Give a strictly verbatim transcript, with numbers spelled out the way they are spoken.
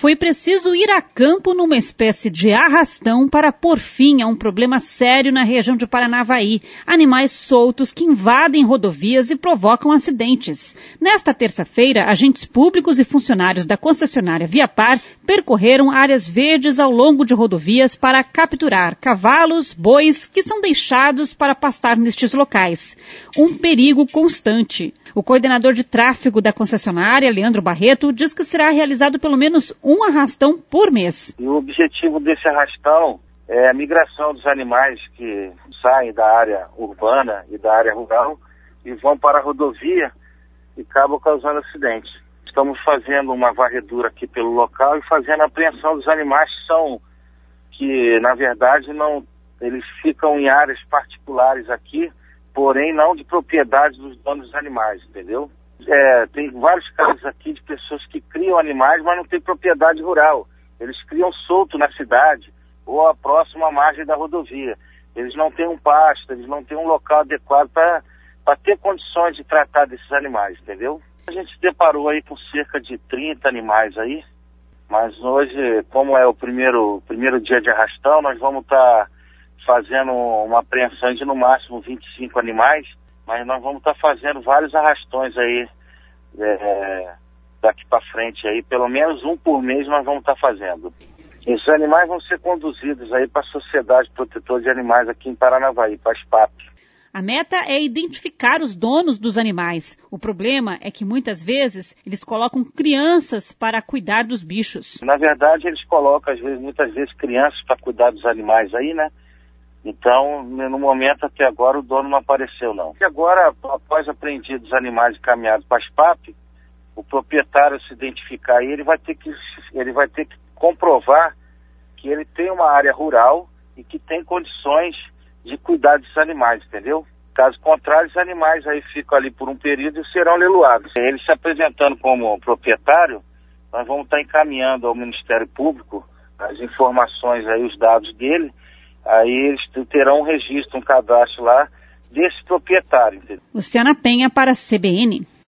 Foi preciso ir a campo numa espécie de arrastão para pôr fim a um problema sério na região de Paranavaí. Animais soltos que invadem rodovias e provocam acidentes. Nesta terça-feira, agentes públicos e funcionários da concessionária Viapar percorreram áreas verdes ao longo de rodovias para capturar cavalos, bois que são deixados para pastar nestes locais. Um perigo constante. O coordenador de tráfego da concessionária, Leandro Barreto, diz que será realizado pelo menos um arrastão por mês. E o objetivo desse arrastão é a migração dos animais que saem da área urbana e da área rural e vão para a rodovia e acabam causando acidentes. Estamos fazendo uma varredura aqui pelo local e fazendo a apreensão dos animais que são, que na verdade não, eles ficam em áreas particulares aqui, porém não de propriedade dos donos dos animais, entendeu? É, tem vários casos aqui de pessoas que criam animais, mas não tem propriedade rural. Eles criam solto na cidade ou a próxima margem da rodovia. Eles não têm um pasto, eles não têm um local adequado para ter condições de tratar desses animais, entendeu? A gente se deparou aí com cerca de trinta animais aí, mas hoje, como é o primeiro, primeiro dia de arrastão, nós vamos estar tá fazendo uma apreensão de no máximo vinte e cinco animais, mas nós vamos estar tá fazendo vários arrastões aí é, daqui para frente aí, pelo menos um por mês nós vamos estar tá fazendo. Esses animais vão ser conduzidos aí para a Sociedade Protetora de Animais aqui em Paranavaí, para a S P A P. A meta é identificar os donos dos animais. O problema é que muitas vezes eles colocam crianças para cuidar dos bichos. Na verdade eles colocam às vezes, muitas vezes crianças para cuidar dos animais aí, né? Então, no momento até agora, o dono não apareceu, não. E agora, após apreendidos os animais encaminhados para a S P A P, o proprietário se identificar aí, ele vai ter que, ele vai ter que comprovar que ele tem uma área rural e que tem condições de cuidar desses animais, entendeu? Caso contrário, os animais aí ficam ali por um período e serão leiloados. Ele se apresentando como proprietário, nós vamos estar encaminhando ao Ministério Público as informações aí, os dados dele. Aí eles terão um registro, um cadastro lá desse proprietário. Entendeu? Luciana Penha para a C B N.